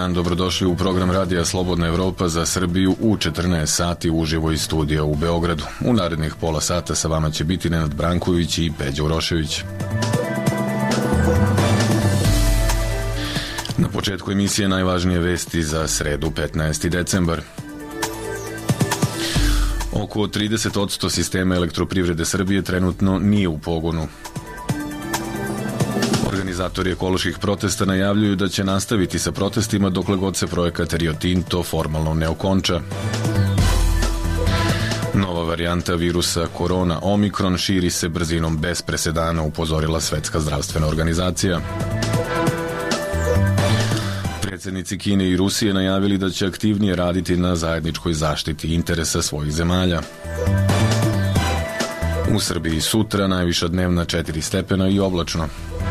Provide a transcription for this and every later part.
dan, dobrodošli u program Radija Slobodna Evropa za Srbiju u 14 sati uživo iz studija u Beogradu. U narednih pola sata sa vama će biti Nenad Branković i Peđa Urošević. Na početku emisije najvažnije vesti za sredu 15. decembar. Oko 30% sistema elektroprivrede Srbije trenutno nije u pogonu. Organizatori ekoloških protesta najavljuju da će nastaviti sa protestima dokle god se projekat Rio Tinto formalno ne okonča. Nova varijanta virusa korona Omikron širi se brzinom bez presedana, upozorila Svetska zdravstvena organizacija. Predsjednici Kine i Rusije najavili da će aktivnije raditi na zajedničkoj zaštiti interesa svojih zemalja. U Srbiji sutra najviša dnevna 4 stepena i oblačno.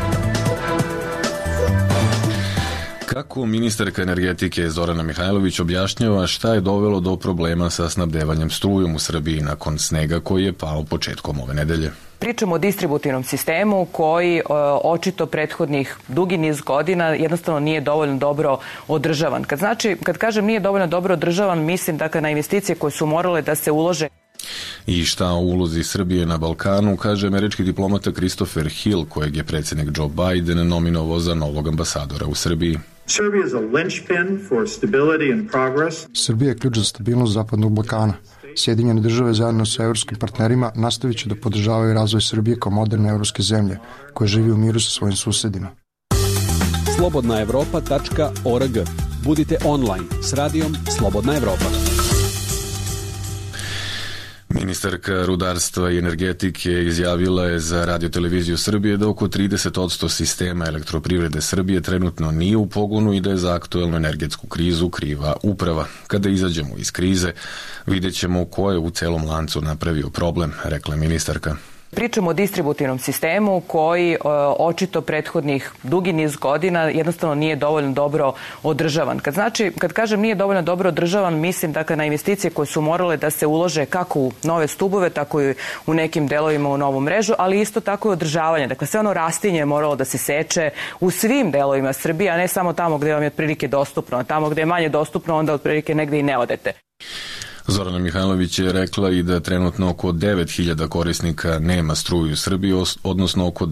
Kako ministarka energetike Zorana Mihajlović objašnjava šta je dovelo do problema sa snabdevanjem strujom u Srbiji nakon snega koji je pao početkom ove nedelje? Pričamo o distributivnom sistemu koji očito prethodnih dugi niz godina jednostavno nije dovoljno dobro održavan. Kad kažem nije dovoljno dobro održavan, mislim dakle na investicije koje su morale da se ulože. I šta o ulozi Srbije na Balkanu, kaže američki diplomata Christopher Hill, kojeg je predsjednik Joe Biden nominovao za novog ambasadora u Srbiji. Srbija je ključ za stabilnost Zapadnog Balkana. Sjedinjene države zajedno sa evropskim partnerima nastavit će da podržavaju razvoj Srbije kao moderne evropske zemlje, koje živi u miru sa svojim susedima. slobodnaevropa.org. Budite online s radijom Slobodna Evropa. Ministarka rudarstva i energetike izjavila je za Radio-televiziju Srbije da oko 30% sistema elektroprivrede Srbije trenutno nije u pogonu i da je za aktuelnu energetsku krizu kriva uprava. Kada izađemo iz krize, vidjet ćemo ko je u celom lancu napravio problem, rekla ministarka. Pričamo o distributivnom sistemu koji očito prethodnih dugi niz godina jednostavno nije dovoljno dobro održavan. Kad kažem nije dovoljno dobro održavan, mislim dakle na investicije koje su morale da se ulože kako u nove stubove, tako i u nekim delovima u novu mrežu, ali isto tako i održavanje. Dakle, sve ono rastinje je moralo da se seče u svim delovima Srbije, a ne samo tamo gde vam je otprilike dostupno. A tamo gde je manje dostupno, onda otprilike negde i ne odete. Zorana Mihajlović je rekla i da trenutno oko 9.000 korisnika nema struju u Srbiji, odnosno oko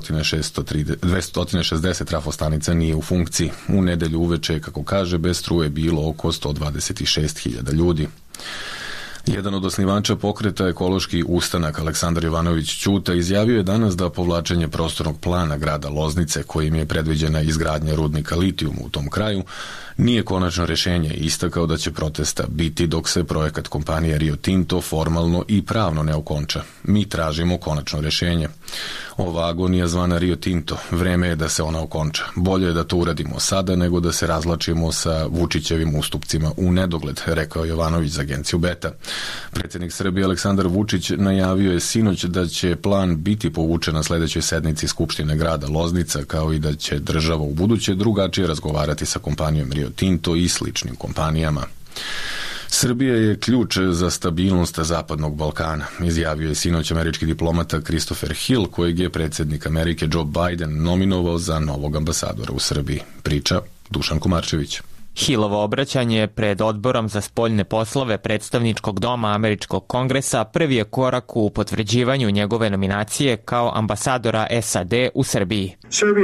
260 trafostanica nije u funkciji. U nedelju uveče, kako kaže, bez struje bilo oko 126.000 ljudi. Jedan od osnivača pokreta Ekološki ustanak, Aleksandar Jovanović Ćuta, izjavio je danas da povlačenje prostornog plana grada Loznice, kojim je predviđena izgradnja rudnika litijuma u tom kraju, nije konačno rešenje i istakao da će protesta biti dok se projekat kompanije Rio Tinto formalno i pravno ne okonča. Mi tražimo konačno rešenje. Ova agonija zvana Rio Tinto, vreme je da se ona okonča. Bolje je da to uradimo sada nego da se razlačimo sa Vučićevim ustupcima u nedogled, rekao Jovanović za agenciju Beta. Predsjednik Srbije Aleksandar Vučić najavio je sinoć da će plan biti povučen na sledećoj sednici Skupštine grada Loznica, kao i da će država u buduće drugačije razgovarati sa kompanijom Rio Tinto i sličnim kompanijama. Srbija je ključ za stabilnost Zapadnog Balkana, izjavio je sinoć američki diplomata Christopher Hill, kojeg je predsjednik Amerike Joe Biden nominovao za novog ambasadora u Srbiji. Priča Dušan Kumarčević. Hillovo obraćanje pred Odborom za spoljne poslove predstavničkog doma Američkog kongresa prvi je korak u potvrđivanju njegove nominacije kao ambasadora SAD u Srbiji.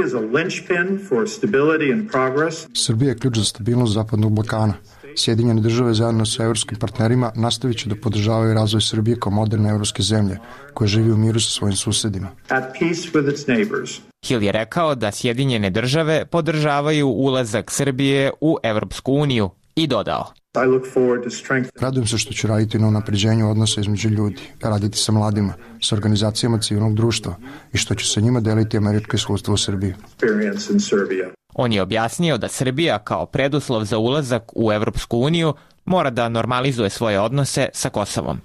Srbija je ključ za stabilnost Zapadnog Balkana. Sjedinjene države zajedno sa evropskim partnerima nastavit će da podržavaju razvoj Srbije kao moderne evropske zemlje, koje živi u miru sa svojim susedima. Hill je rekao da Sjedinjene države podržavaju ulazak Srbije u Evropsku uniju i dodao: Radujem se što ću raditi na unapređenju odnosa između ljudi, raditi sa mladima, sa organizacijama civilnog društva i što ću sa njima deliti američko iskustvo u Srbiji. On je objasnio da Srbija kao preduslov za ulazak u Evropsku uniju mora da normalizuje svoje odnose sa Kosovom.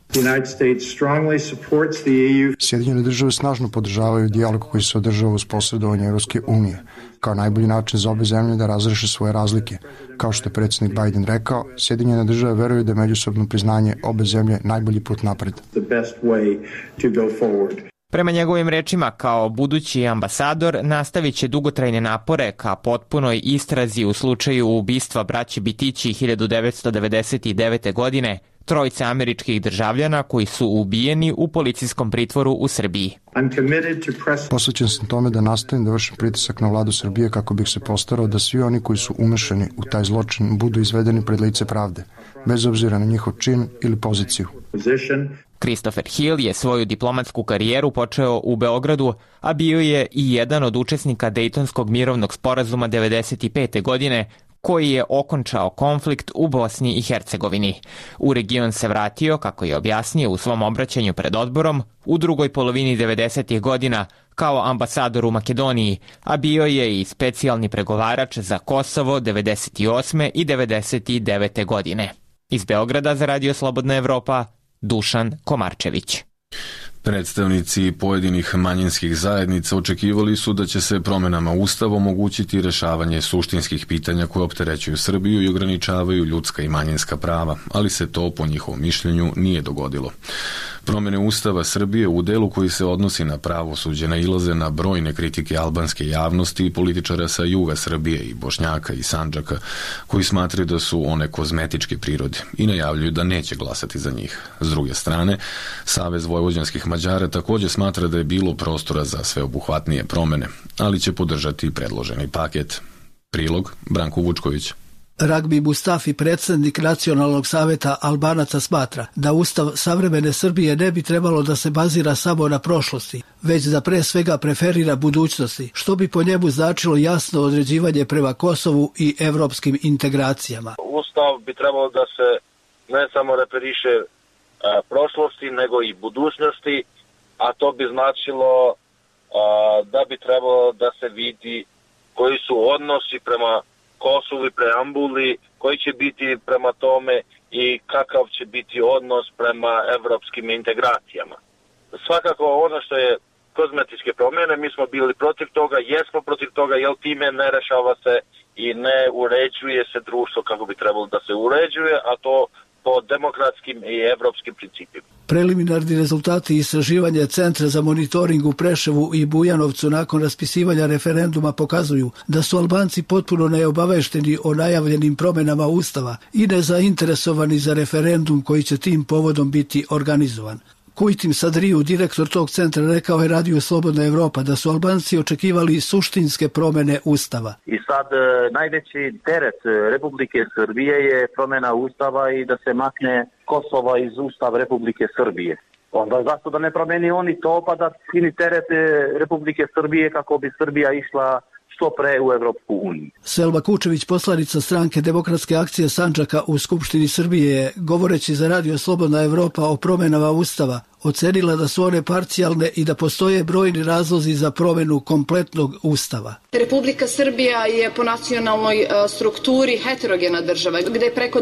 Sjedinjene države snažno podržavaju dijalog koji se održava uz posredovanje Evropske unije, kao najbolji način za obe zemlje da razreše svoje razlike. Kao što je predsjednik Biden rekao, Sjedinjene države veruju da je međusobno priznanje obe zemlje najbolji put napred. Prema njegovim rečima, kao budući ambasador nastavit će dugotrajne napore ka potpunoj istrazi u slučaju ubistva braće Bitići 1999. godine, trojice američkih državljana koji su ubijeni u policijskom pritvoru u Srbiji. Posvećen sam tome da nastavim da vršim pritisak na vladu Srbije kako bih se postarao da svi oni koji su umešani u taj zločin budu izvedeni pred lice pravde, bez obzira na njihov čin ili poziciju. Christopher Hill je svoju diplomatsku karijeru počeo u Beogradu, a bio je i jedan od učesnika Dejtonskog mirovnog sporazuma 1995. godine, koji je okončao konflikt u Bosni i Hercegovini. U region se vratio, kako je objasnio u svom obraćanju pred odborom, u drugoj polovini 90. godina kao ambasador u Makedoniji, a bio je i specijalni pregovarač za Kosovo 98. i 99. godine. Iz Beograda za Radio Slobodna Evropa, Dušan Komarčević. Predstavnici pojedinih manjinskih zajednica očekivali su da će se promjenama Ustava omogućiti rešavanje suštinskih pitanja koje opterećuju Srbiju i ograničavaju ljudska i manjinska prava, ali se to po njihovom mišljenju nije dogodilo. Promjene Ustava Srbije u delu koji se odnosi na pravosuđe nailaze na brojne kritike albanske javnosti i političara sa juga Srbije i Bošnjaka i Sandžaka, koji smatraju da su one kozmetičke prirode i najavljuju da neće glasati za njih. S druge strane, Savez vojvođanskih Mađara također smatra da je bilo prostora za sveobuhvatnije promjene, ali će podržati predloženi paket. Prilog Branko Vučković. Ragbi Mustafi, predsjednik Nacionalnog saveta Albanaca, smatra da Ustav savremene Srbije ne bi trebalo da se bazira samo na prošlosti, već da pre svega preferira budućnosti, što bi po njemu značilo jasno određivanje prema Kosovu i evropskim integracijama. Ustav bi trebalo da se ne samo referiše prošlosti, nego i budućnosti, a to bi značilo da bi trebalo da se vidi koji su odnosi prema Kosovu i preambuli, koji će biti prema tome i kakav će biti odnos prema evropskim integracijama. Svakako ono što je kozmetičke promjene, mi smo bili protiv toga, jesmo protiv toga, jer time ne rešava se i ne uređuje se društvo kako bi trebalo da se uređuje, a to po demokratskim i evropskim principima. Preliminarni rezultati istraživanja Centra za monitoring u Preševu i Bujanovcu nakon raspisivanja referenduma pokazuju da su Albanci potpuno neobavešteni o najavljenim promjenama Ustava i nezainteresovani za referendum koji će tim povodom biti organizovan. Kujtim Sadriju, direktor tog centra, rekao je Radio Slobodna Evropa da su Albanci očekivali suštinske promjene Ustava. I sad najveći teret Republike Srbije je promjena Ustava i da se makne Kosova iz Ustava Republike Srbije. Onda zašto da ne promeni oni to, pa da skini teret Republike Srbije kako bi Srbija išla što pre u Evropsku uniju. Selma Kučević, poslanica stranke Demokratske akcije Sandžaka u Skupštini Srbije, govoreći za Radio Slobodna Evropa o promjenama Ustava, ocenila da su one parcijalne i da postoje brojni razlozi za promjenu kompletnog Ustava. Republika Srbija je po nacionalnoj strukturi heterogena država, gde preko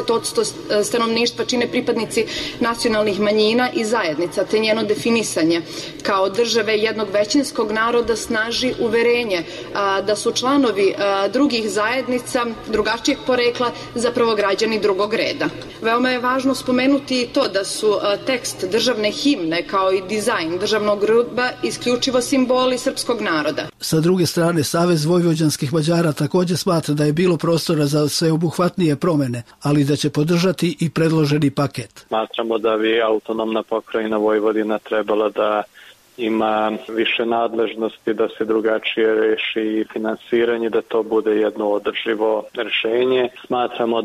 20% stanovništva čine pripadnici nacionalnih manjina i zajednica, te njeno definisanje kao države jednog većinskog naroda snaži uverenje da su članovi drugih zajednica drugačijeg porekla zapravo građani drugog reda. Veoma je važno spomenuti i to da su tekst državne himne kao i dizajn državnog grba isključivo simboli srpskog naroda. Sa druge strane, Savez vojvođanskih Mađara također smatra da je bilo prostora za sveobuhvatnije promjene, ali da će podržati i predloženi paket. Smatramo da bi autonomna pokrajina Vojvodina trebala da ima više nadležnosti, da se drugačije reši finansiranje, da to bude jedno održivo rešenje. Smatramo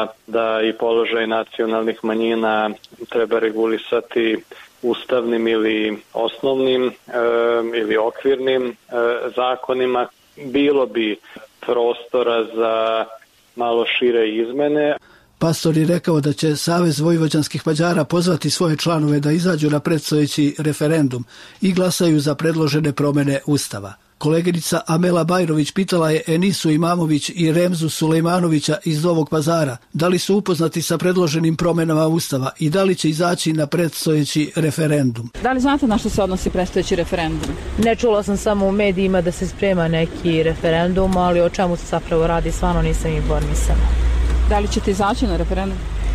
da i položaj nacionalnih manjina treba regulisati ustavnim ili osnovnim ili okvirnim zakonima. Bilo bi prostora za malo šire izmene. Pastor je rekao da će Savez vojvođanskih Mađara pozvati svoje članove da izađu na predstojeći referendum i glasaju za predložene promjene Ustava. Koleginica Amela Bajrović pitala je Enisu Imamović i Remzu Sulejmanovića iz Novog Pazara da li su upoznati sa predloženim promjenama Ustava i da li će izaći na predstojeći referendum. Da li znate na što se odnosi predstojeći referendum? Ne, čula sam samo u medijima da se sprema neki referendum, ali o čemu se zapravo radi, stvarno nisam informisana. Da li ćete izaći na referendum?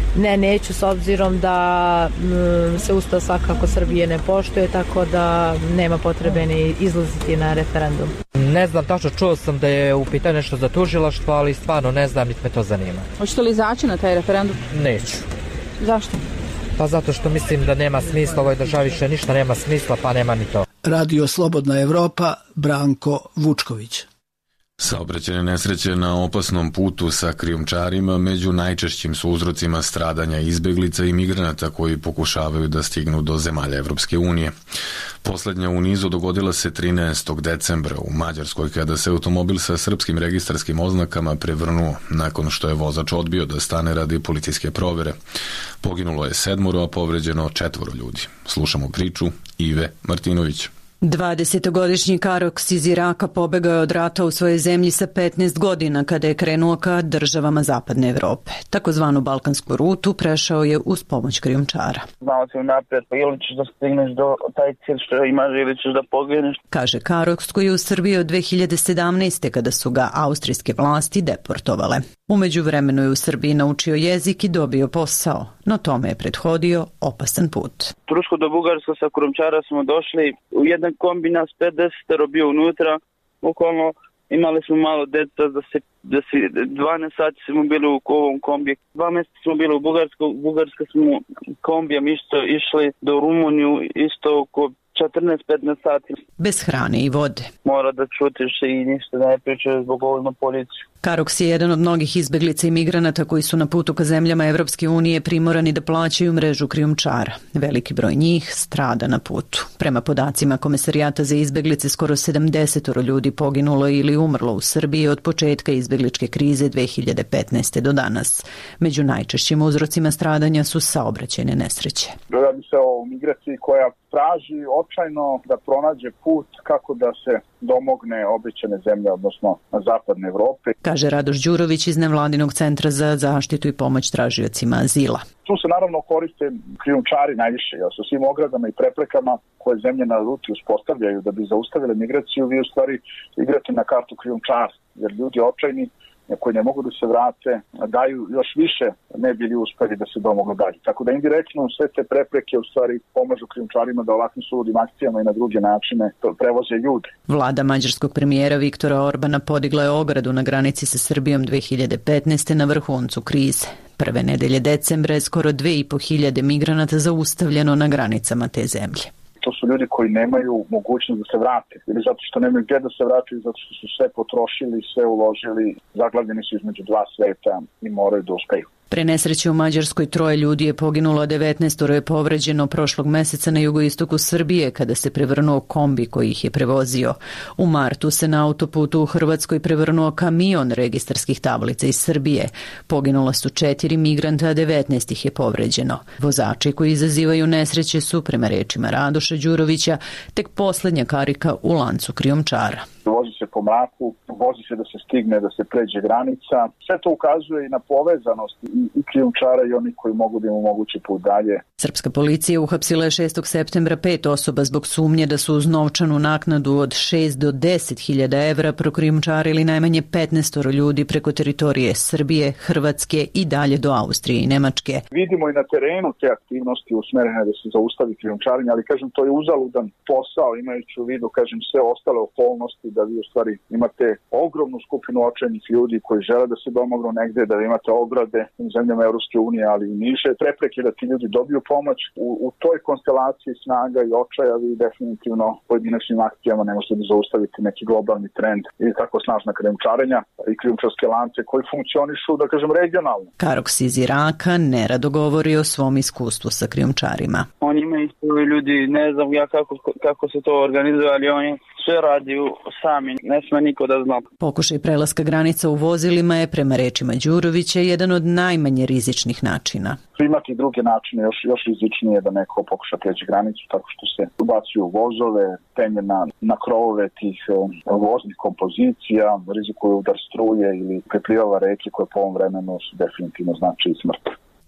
Ne, neću, s obzirom da se Ustav svakako Srbije ne poštuje, tako da nema potrebe ni izlaziti na referendum. Ne znam, tačno čuo sam da je u pitanju nešto za tužilaštvo, ali stvarno ne znam, niti me to zanima. Hoćete li izaći na taj referendum? Neću. Zašto? Pa zato što mislim da nema smisla, u ovoj državi više ništa nema smisla, pa nema ni to. Radio Slobodna Evropa, Branko Vučković. Saobraćajne nesreće na opasnom putu sa krijumčarima među najčešćim su uzrocima stradanja izbeglica i migranata koji pokušavaju da stignu do zemalja Evropske unije. Poslednja u nizu dogodila se 13. decembra u Mađarskoj kada se automobil sa srpskim registarskim oznakama prevrnuo nakon što je vozač odbio da stane radi policijske provere. Poginulo je 7, a povređeno 4 ljudi. Slušamo priču Ive Martinović. 20-godišnji Karoks iz Iraka pobegao je od rata u svojoj zemlji sa 15 godina kada je krenuo ka državama Zapadne Evrope. Takozvanu balkansku rutu prešao je uz pomoć krijumčara. Znao si unaprijed, pa ili ćeš da stigneš do taj cilj što imaš ili ćeš da pogineš. Kaže Karoks koji je u Srbiji od 2017. kada su ga austrijske vlasti deportovale. U međuvremenu je u Srbiji naučio jezik i dobio posao, no tome je prethodio opasan put. Tursko do Bugarska sa krijumčara smo došli u jedan kombi, nas 50 bio unutra, okolno imali smo malo deca, da se 12 sati smo bili u ovom kombi. 2 mjeseca smo bili u Bugarska smo kombijem isto išli do Rumuniju, isto oko 14-15 sati. Bez hrane i vode. Mora da čutiš i ništa da ne pričaš zbog ovog policiju. Karoks je jedan od mnogih izbeglica i migranata koji su na putu ka zemljama Evropske unije primorani da plaćaju mrežu krijumčara. Veliki broj njih strada na putu. Prema podacima Komesarijata za izbeglice, skoro 70 ljudi poginulo ili umrlo u Srbiji od početka izbegličke krize 2015. do danas. Među najčešćim uzrocima stradanja su saobraćajne nesreće. Radi se o migraciji koja traži očajno da pronađe put kako da se domogne obećane zemlje, odnosno Zapadne Evrope. Kaže Radoš Đurović iz Nevladinog centra za zaštitu i pomoć tražiocima azila. Tu se naravno koriste krijumčari najviše, jer sa svim ogradama i preprekama koje zemlje na ruti uspostavljaju da bi zaustavile migraciju, vi u stvari igrate na kartu krijumčara, jer ljudi očajni koji ne mogu da se vrate, daju još više, ne bili uspeli da se domognu dalje. Tako da indirektno sve te prepreke u stvari pomažu krijumčarima da ovakvim suludim akcijama i na druge načine prevoze ljude. Vlada mađarskog premijera Viktora Orbana podigla je ogradu na granici sa Srbijom 2015. na vrhuncu krize. Prve nedelje decembra je skoro 2.500 migranata zaustavljeno na granicama te zemlje. To su ljudi koji nemaju mogućnost da se vrate, ili zato što nemaju gdje da se vraćaju, zato što su sve potrošili, sve uložili, zaglavljeni su između dva sveta i moraju da uspeju. Pre nesreće u Mađarskoj 3 ljudi je poginulo, 19 je povređeno prošlog meseca na jugoistoku Srbije kada se prevrnuo kombi koji ih je prevozio. U martu se na autoputu u Hrvatskoj prevrnuo kamion registarskih tablica iz Srbije. Poginula su 4 migranta, a 19 ih je povređeno. Vozači koji izazivaju nesreće su, prema rečima Radoša Đurovića, tek poslednja karika u lancu krijumčara. Vozi se po mraku, vozi se da se stigne, da se pređe granica. Sve to ukazuje i na povezanost i krijumčara i oni koji mogu da im omogući put dalje. Srpska policija uhapsila je 6. septembra 5 osoba zbog sumnje da su uz novčanu naknadu od 6 do 10.000 evra prokrijumčarili najmanje 15 ljudi preko teritorije Srbije, Hrvatske i dalje do Austrije i Nemačke. Vidimo i na terenu te aktivnosti usmerene da se zaustavi krijumčarenje, ali kažem to je uzaludan posao imajući u vidu sve ostale okolnosti da vi u stvari imate ogromnu skupinu očajnih ljudi koji žele da se domognu negde, da imate ograde u zemljama Evropske unije, ali i niže prepreke da ti ljudi dobiju pomoć. U toj konstelaciji snaga i očaja vi definitivno pojedinačnim akcijama ne možete da zaustaviti neki globalni trend ili tako snažna krijumčarenja i krijumčarske lance koji funkcionišu, da kažem, regionalno. Karoks iz Iraka nerado govori o svom iskustvu sa krijumčarima. Oni imaju ljudi, ne znam ja kako se to organizuje, ali oni sve radi sami, ne sme niko da zna. Pokušaj prelaska granica u vozilima je, prema rečima Đurovića, jedan od najmanje rizičnih načina. Imati druge načine, još rizičnije da neko pokuša preći granicu tako što se ubacuju vozove, penje na krovove tih voznih kompozicija, rizikuje udar struje ili preplivava reke koje po ovom vremenu su definitivno znači i smrt.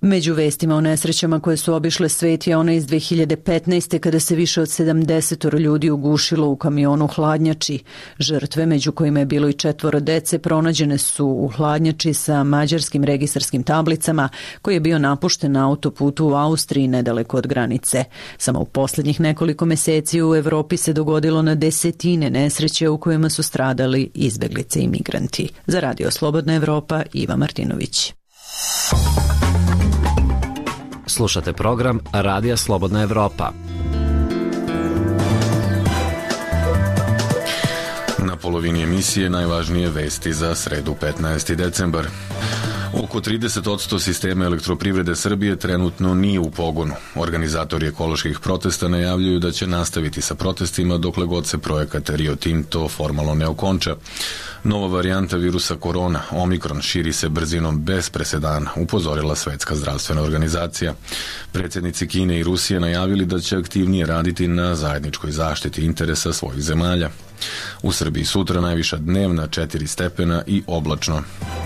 Među vestima o nesrećama koje su obišle svet je ona iz 2015. kada se više od 70 ljudi ugušilo u kamionu hladnjači. Žrtve, među kojima je bilo i 4 dece, pronađene su u hladnjači sa mađarskim registarskim tablicama koji je bio napušten na autoputu u Austriji nedaleko od granice. Samo u posljednjih nekoliko meseci u Evropi se dogodilo na desetine nesreće u kojima su stradali izbeglice i migranti. Za Radio Slobodna Evropa, Iva Martinović. Slušate program Radija Slobodna Evropa. Na polovini emisije najvažnije vesti za sredu 15. decembar. Oko 30% sistema elektroprivrede Srbije trenutno nije u pogonu. Organizatori ekoloških protesta najavljuju da će nastaviti sa protestima dokle god se projekat Rio Tinto formalno ne okonča. Nova varijanta virusa korona, Omikron, širi se brzinom bez presedana, upozorila Svetska zdravstvena organizacija. Predsjednici Kine i Rusije najavili da će aktivnije raditi na zajedničkoj zaštiti interesa svojih zemalja. U Srbiji sutra najviša dnevna 4 stepena i oblačno.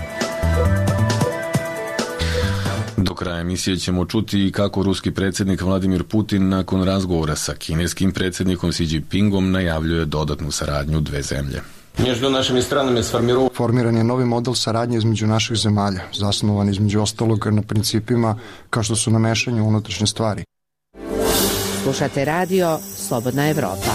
Do kraja emisije ćemo čuti kako ruski predsjednik Vladimir Putin nakon razgovora sa kineskim predsjednikom Xi Jinpingom najavljuje dodatnu saradnju dve zemlje. Formiran je novi model saradnje između naših zemalja, zasnovan između ostalog na principima kao što su namešanje u unutrašnje stvari. Slušate radio Slobodna Evropa.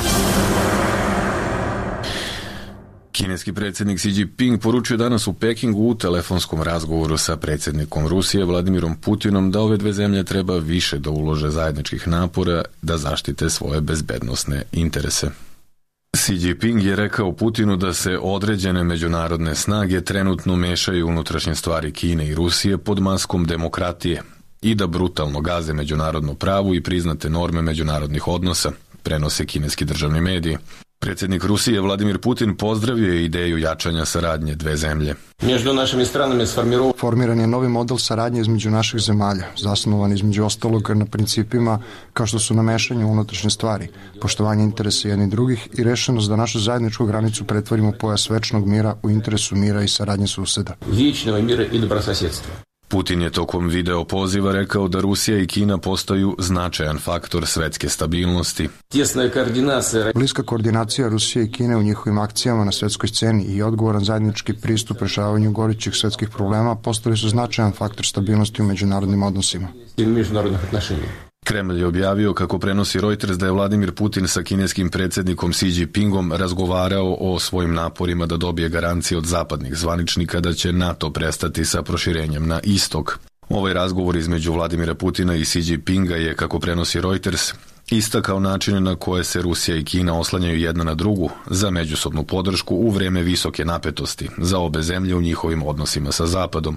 Kineski predsjednik Xi Jinping poručio danas u Pekingu u telefonskom razgovoru sa predsjednikom Rusije Vladimirom Putinom da ove dve zemlje treba više da ulože zajedničkih napora da zaštite svoje bezbednosne interese. Xi Jinping je rekao Putinu da se određene međunarodne snage trenutno mešaju unutrašnje stvari Kine i Rusije pod maskom demokratije i da brutalno gaze međunarodno pravo i priznate norme međunarodnih odnosa, prenose kineski državni mediji. Predsjednik Rusije Vladimir Putin pozdravio je ideju jačanja saradnje dve zemlje. Formiran je novi model saradnje između naših zemalja, zasnovan između ostalog na principima kao što su namešanje u unutrašnje stvari, poštovanje interesa jednih drugih i rešenost da našu zajedničku granicu pretvorimo u pojas večnog mira u interesu mira i saradnje suseda. Putin je tokom video poziva rekao da Rusija i Kina postaju značajan faktor svetske stabilnosti. Bliska koordinacija Rusije i Kine u njihovim akcijama na svetskoj sceni i odgovoran zajednički pristup rešavanju gorućih svetskih problema postali su značajan faktor stabilnosti u međunarodnim odnosima. Kremlj je objavio, kako prenosi Reuters, da je Vladimir Putin sa kineskim predsjednikom Xi Jinpingom razgovarao o svojim naporima da dobije garancije od zapadnih zvaničnika da će NATO prestati sa proširenjem na istok. Ovaj razgovor između Vladimira Putina i Xi Jinpinga je, kako prenosi Reuters, istakao načine na koje se Rusija i Kina oslanjaju jedna na drugu za međusobnu podršku u vreme visoke napetosti za obe zemlje u njihovim odnosima sa Zapadom.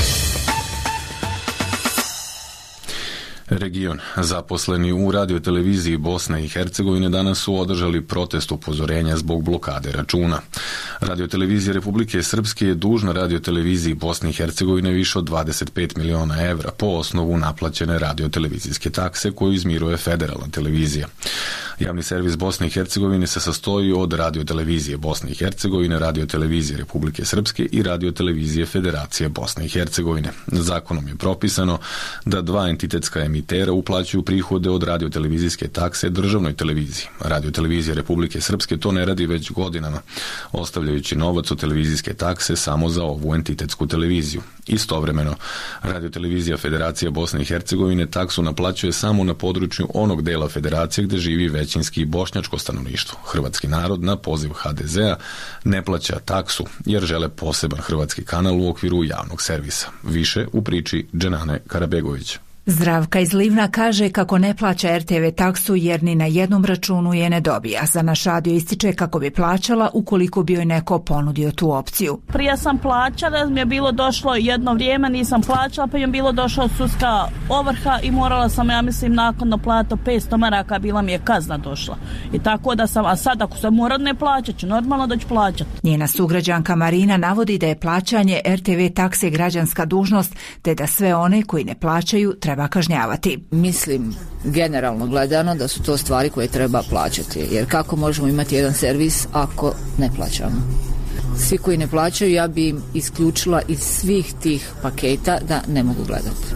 Region. Zaposleni u radioteleviziji Bosne i Hercegovine danas su održali protest upozorenja zbog blokade računa. Radiotelevizija Republike Srpske je dužna radioteleviziji Bosne i Hercegovine više od 25 miliona evra po osnovu naplaćene radiotelevizijske takse koju izmiruje federalna televizija. Javni servis Bosne i Hercegovine se sastoji od radiotelevizije Bosne i Hercegovine, radiotelevizije Republike Srpske i radiotelevizije Federacije Bosne i Hercegovine. Zakonom je propisano da dva entitetska emitera uplaćuju prihode od radiotelevizijske takse državnoj televiziji. Radiotelevizija Republike Srpske to ne radi već godinama, ostavljajući novac od televizijske takse samo za ovu entitetsku televiziju. Istovremeno, radiotelevizija Federacije Bosne i Hercegovine taksu naplaćuje samo na području onog dela federacije gde živi većinski bošnjačko stanovništvo. Hrvatski narod na poziv HDZ-a ne plaća taksu jer žele poseban hrvatski kanal u okviru javnog servisa. Više u priči Dženane Karabegović. Zdravka iz Livna kaže kako ne plaća RTV taksu jer ni na jednom računu je ne dobija. Za naš radio ističe kako bi plaćala ukoliko bi joj neko ponudio tu opciju. Prije sam plaćala, mi je bilo došlo jedno vrijeme, nisam plaćala, pa je bilo došla sudska ovrha i morala sam, ja mislim, nakon plata 500 maraka, bila mi je kazna došla. I tako da sam, a sad ako sam moram ne plaćat ću, normalno da ću plaćati. Njena sugrađanka Marina navodi da je plaćanje RTV takse građanska dužnost, te da sve one koji ne plaćaju treba kažnjavati. Mislim, generalno gledano, da su to stvari koje treba plaćati, jer kako možemo imati jedan servis ako ne plaćamo? Svi koji ne plaćaju, ja bi im isključila iz svih tih paketa da ne mogu gledati.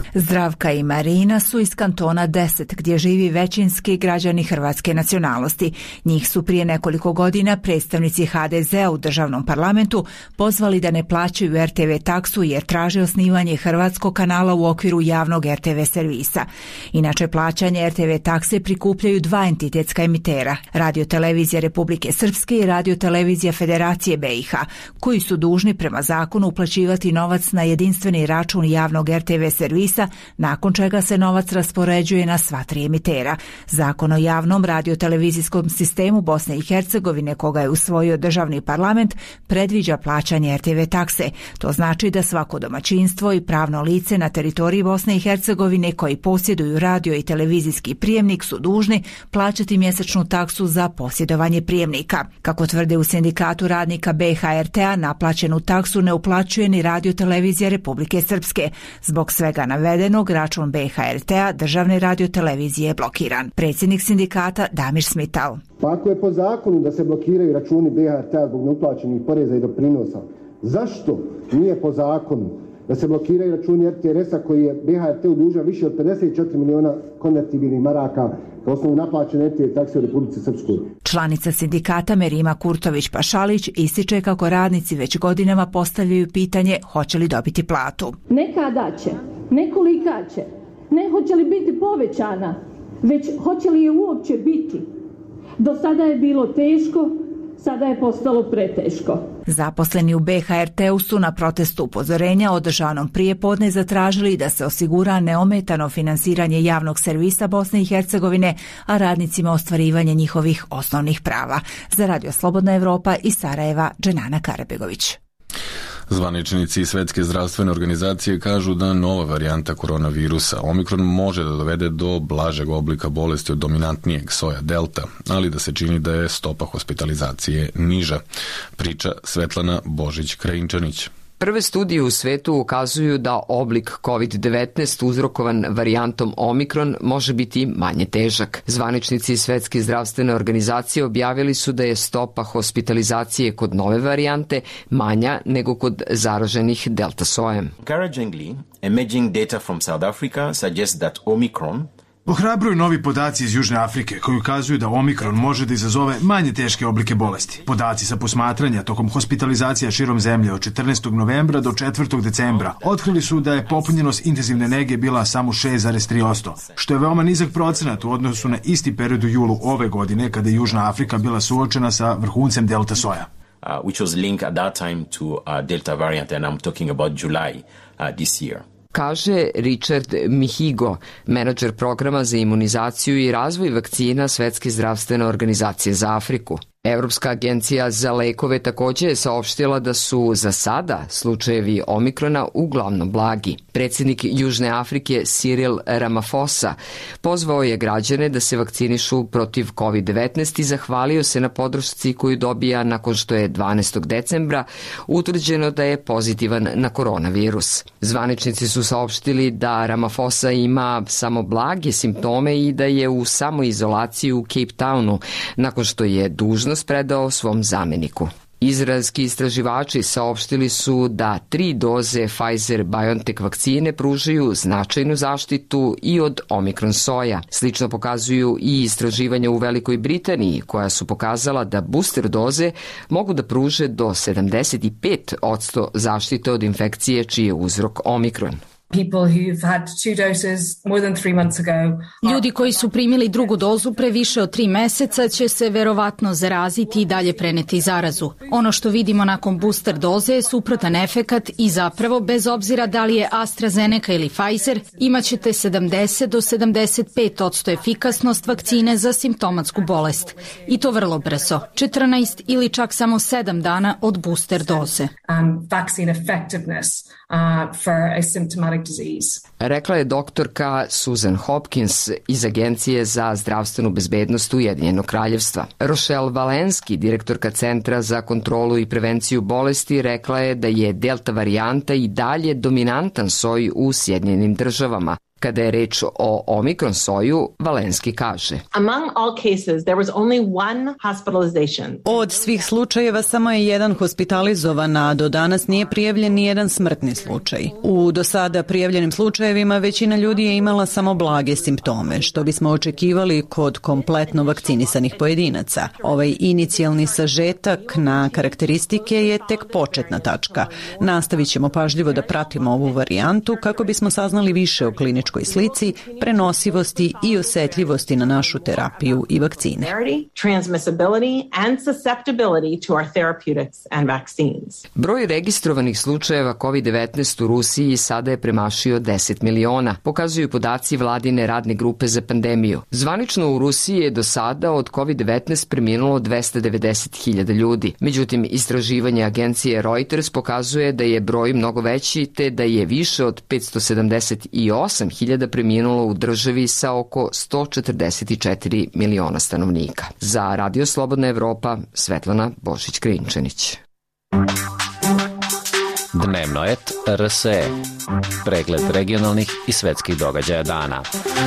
Zdravka i Marina su iz kantona 10 gdje živi većinski građani hrvatske nacionalnosti. Njih su prije nekoliko godina predstavnici HDZ-a u državnom parlamentu pozvali da ne plaćaju RTV taksu jer traže osnivanje hrvatskog kanala u okviru javnog RTV servisa. Inače, plaćanje RTV takse prikupljaju dva entitetska emitera, Radio-televizija Republike Srpske i Radio-televizija Federacije BiH, koji su dužni prema zakonu uplaćivati novac na jedinstveni račun javnog RTV servisa, nakon čega se novac raspoređuje na sva tri emitera. Zakon o javnom radiotelevizijskom sistemu Bosne i Hercegovine, koga je usvojio državni parlament, predviđa plaćanje RTV takse. To znači da svako domaćinstvo i pravno lice na teritoriji Bosne i Hercegovine koji posjeduju radio i televizijski prijemnik su dužni plaćati mjesečnu taksu za posjedovanje prijemnika. Kako tvrde u sindikatu radnika BHRT-a, naplaćenu taksu ne uplaćuje ni Radio-televizija Republike Srpske. Zbog svega navedenog, račun BHRT-a državne radiotelevizije je blokiran. Predsjednik sindikata Damir Smital. Pa ako je po zakonu da se blokiraju računi BHRT-a zbog neuplaćenih poreza i doprinosa, zašto nije po zakonu da se blokiraju računi RTRS-a koji je BHRT-u dužan više od 54 miliona konvertibilnih maraka kao osnovu naplaćene RTV takse u Republici Srpskoj? Članica sindikata Merima Kurtović-Pašalić ističe kako radnici već godinama postavljaju pitanje hoće li dobiti platu. Ne kada će, ne kolika će, ne hoće li biti povećana, već hoće li je uopće biti. Do sada je bilo teško, sada je postalo preteško. Zaposleni u BHRT-u su na protestu upozorenja održanom prije podne zatražili da se osigura neometano finansiranje javnog servisa Bosne i Hercegovine, a radnicima ostvarivanje njihovih osnovnih prava. Za Radio Slobodna Evropa iz Sarajeva, Dženana Karabegović. Zvaničnici Svetske zdravstvene organizacije kažu da nova varijanta koronavirusa Omikron može da dovede do blažeg oblika bolesti od dominantnijeg soja Delta, ali da se čini da je stopa hospitalizacije niža, priča Svetlana Božić-Krajinčanić. Prve studije u svetu ukazuju da oblik COVID-19 uzrokovan varijantom Omikron može biti manje težak. Zvaničnici Svetske zdravstvene organizacije objavili su da je stopa hospitalizacije kod nove varijante manja nego kod zaraženih delta sojem. Encouragingly, emerging data from South Africa suggests that Omicron Ohrabruju novi podaci iz Južne Afrike koji ukazuju da Omikron može da izazove manje teške oblike bolesti. Podaci sa posmatranja tokom hospitalizacija širom zemlje od 14. novembra do 4. decembra otkrili su da je popunjenost intenzivne nege bila samo 6,3%, što je veoma nizak procenat u odnosu na isti period u julu ove godine kada je Južna Afrika bila suočena sa vrhuncem delta soja. Which was linked at that time to Delta variant, and I'm talking about July this year. Kaže Richard Mihigo, menadžer programa za imunizaciju i razvoj vakcina Svetske zdravstvene organizacije za Afriku. Evropska agencija za lekove također je saopštila da su za sada slučajevi Omikrona uglavnom blagi. Predsjednik Južne Afrike Cyril Ramaphosa pozvao je građane da se vakcinišu protiv COVID-19 i zahvalio se na podršci koju dobija nakon što je 12. decembra utvrđeno da je pozitivan na koronavirus. Zvaničnici su saopštili da Ramaphosa ima samo blage simptome i da je u samoizolaciji u Cape Townu nakon što je dužnost predao svom zameniku. Izraelski istraživači saopštili su da 3 doze Pfizer-BioNTech vakcine pružaju značajnu zaštitu i od Omikron soja. Slično pokazuju i istraživanja u Velikoj Britaniji, koja su pokazala da booster doze mogu da pruže do 75% zaštite od infekcije čiji je uzrok Omikron. Ljudi koji su primili drugu dozu pre više od 3 meseca će se verovatno zaraziti i dalje preneti zarazu. Ono što vidimo nakon booster doze je suprotan efekat i zapravo, bez obzira da li je AstraZeneca ili Pfizer, imaćete 70 do 75% efikasnost vakcine za simptomatsku bolest. I to vrlo brzo, 14 ili čak samo 7 dana od booster doze. Rekla je doktorka Susan Hopkins iz Agencije za zdravstvenu bezbednost Ujedinjenog kraljevstva. Rochelle Walensky, direktorka Centra za kontrolu i prevenciju bolesti, rekla je da je delta varijanta i dalje dominantan soj u Sjedinjenim državama. Kada je reč o omikron soju, Valenski kaže: Od svih slučajeva samo je jedan hospitalizovan, a do danas nije prijavljen ni jedan smrtni slučaj. U do sada prijavljenim slučajevima većina ljudi je imala samo blage simptome, što bismo očekivali kod kompletno vakcinisanih pojedinaca. Ovaj inicijalni sažetak na karakteristike je tek početna tačka. Nastavit ćemo pažljivo da pratimo ovu varijantu kako bismo saznali više o kliničkoj slici, prenosivosti i osetljivosti na našu terapiju i vakcine. Broj registrovanih slučajeva COVID-19 u Rusiji sada je premašio 10 miliona, pokazuju podaci vladine radne grupe za pandemiju. Zvanično u Rusiji je do sada od COVID-19 preminulo 290.000 ljudi. Međutim, istraživanje agencije Reuters pokazuje da je broj mnogo veći, te da je više od 578.000 preminulo u državi sa oko 144 miliona stanovnika. Za Radio Slobodna Evropa, Svetlana Božić-Krinčanić. Dnevno et RSE. Pregled regionalnih i svetskih događaja dana.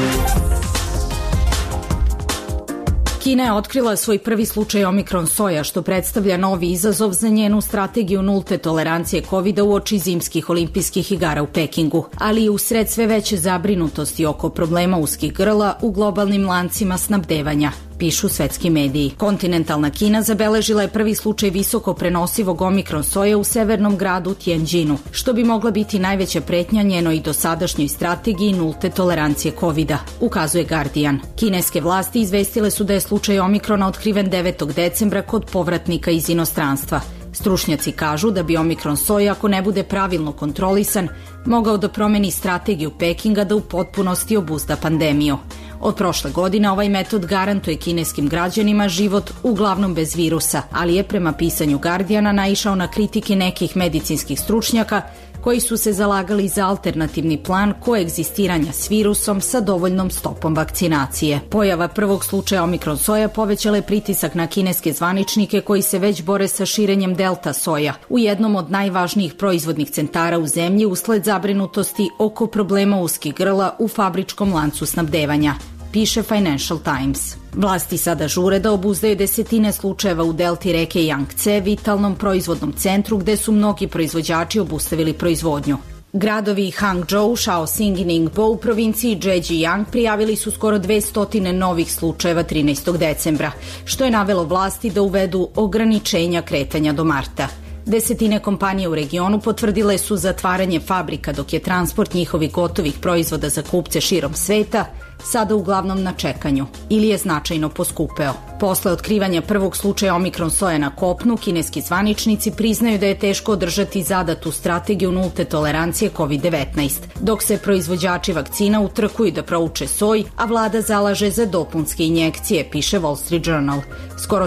Kina je otkrila svoj prvi slučaj omikron soja, što predstavlja novi izazov za njenu strategiju nulte tolerancije COVID-a uoči zimskih olimpijskih igara u Pekingu, ali i usred sve veće zabrinutosti oko problema uskih grla u globalnim lancima snabdevanja, pišu svetski mediji. Kontinentalna Kina zabeležila je prvi slučaj visoko prenosivog omikron soja u severnom gradu Tianjinu, što bi mogla biti najveća pretnja njenoj dosadašnjoj strategiji nulte tolerancije COVID-a, ukazuje Guardian. Kineske vlasti izvestile su da je slučaj omikrona otkriven 9. decembra kod povratnika iz inostranstva. Stručnjaci kažu da bi omikron soja, ako ne bude pravilno kontrolisan, mogao da promeni strategiju Pekinga da u potpunosti obuzda pandemiju. Od prošle godine ovaj metod garantuje kineskim građanima život uglavnom bez virusa, ali je prema pisanju Guardiana naišao na kritike nekih medicinskih stručnjaka koji su se zalagali za alternativni plan koegzistiranja s virusom sa dovoljnom stopom vakcinacije. Pojava prvog slučaja omikron soja povećala je pritisak na kineske zvaničnike koji se već bore sa širenjem delta soja u jednom od najvažnijih proizvodnih centara u zemlji usled zabrinutosti oko problema uskih grla u fabričkom lancu snabdevanja, piše Financial Times. Vlasti sada žure da obuzdaju desetine slučajeva u delti reke Yangtze, vitalnom proizvodnom centru gde su mnogi proizvođači obustavili proizvodnju. Gradovi Hangzhou, Shaoxing i Ningbo u provinciji Zhejiang prijavili su skoro 200 novih slučajeva 13. decembra, što je navelo vlasti da uvedu ograničenja kretanja do marta. Desetine kompanije u regionu potvrdile su zatvaranje fabrika, dok je transport njihovih gotovih proizvoda za kupce širom sveta sada uglavnom na čekanju ili je značajno poskupeo. Posle otkrivanja prvog slučaja omikron soja na kopnu, kineski zvaničnici priznaju da je teško održati zadatu strategiju nulte tolerancije COVID-19, dok se proizvođači vakcina utrkuju da prouče soj, a vlada zalaže za dopunske injekcije, piše Wall Street Journal. Skoro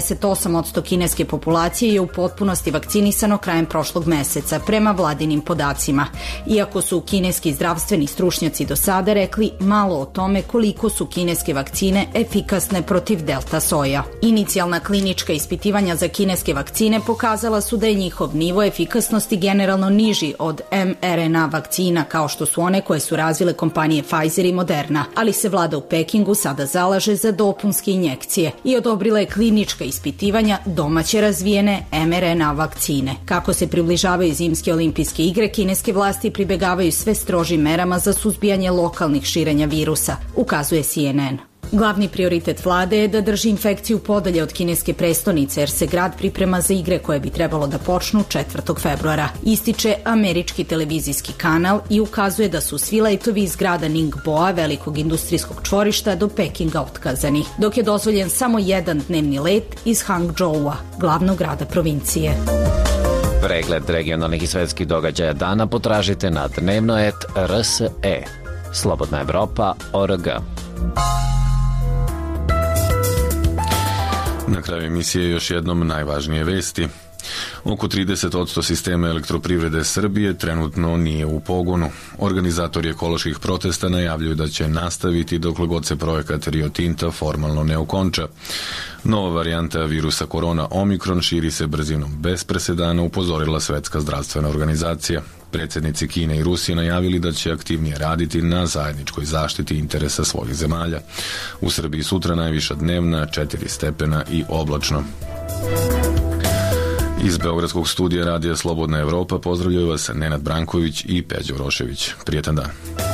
78% kineske populacije je u potpunosti vakcinisano krajem prošlog meseca, prema vladinim podacima, iako su kineski zdravstveni stručnjaci do sada rekli malo o tome koliko su kineske vakcine efikasne protiv delta soja. Inicijalna klinička ispitivanja za kineske vakcine pokazala su da je njihov nivo efikasnosti generalno niži od mRNA vakcina, kao što su one koje su razvile kompanije Pfizer i Moderna, ali se vlada u Pekingu sada zalaže za dopunske injekcije i odobrila je klinička ispitivanja domaće razvijene mRNA vakcine. Kako se približavaju zimske olimpijske igre, kineske vlasti pribegavaju sve strožim merama za suzbijanje lokalnih širenja virusa, ukazuje CNN. Glavni prioritet vlade je da drži infekciju podalje od kineske prestonice, jer se grad priprema za igre koje bi trebalo da počnu 4. februara. Ističe američki televizijski kanal i ukazuje da su svi letovi iz grada Ningboa, velikog industrijskog čvorišta, do Pekinga otkazani, dok je dozvoljen samo jedan dnevni let iz Hangzhoua, glavnog grada provincije. Pregled regionalnih i svetskih događaja dana potražite na dnevno.rs.e. Slobodna Evropa.org. Na kraju emisije još jednom najvažnije vesti. Oko 30% sistema elektroprivrede Srbije trenutno nije u pogonu. Organizatori ekoloških protesta najavljuju da će nastaviti dokle god se projekat Rio Tinta formalno ne okonča. Nova varijanta virusa korona Omikron širi se brzinom bez presedana, upozorila Svetska zdravstvena organizacija. Predsjednici Kine i Rusije najavili da će aktivnije raditi na zajedničkoj zaštiti interesa svojih zemalja. U Srbiji sutra najviša dnevna 4 stepena i oblačno. Iz Beogradskog studija radija Slobodna Evropa pozdravljaju vas Nenad Branković i Peđo Rošević. Prijetan dan.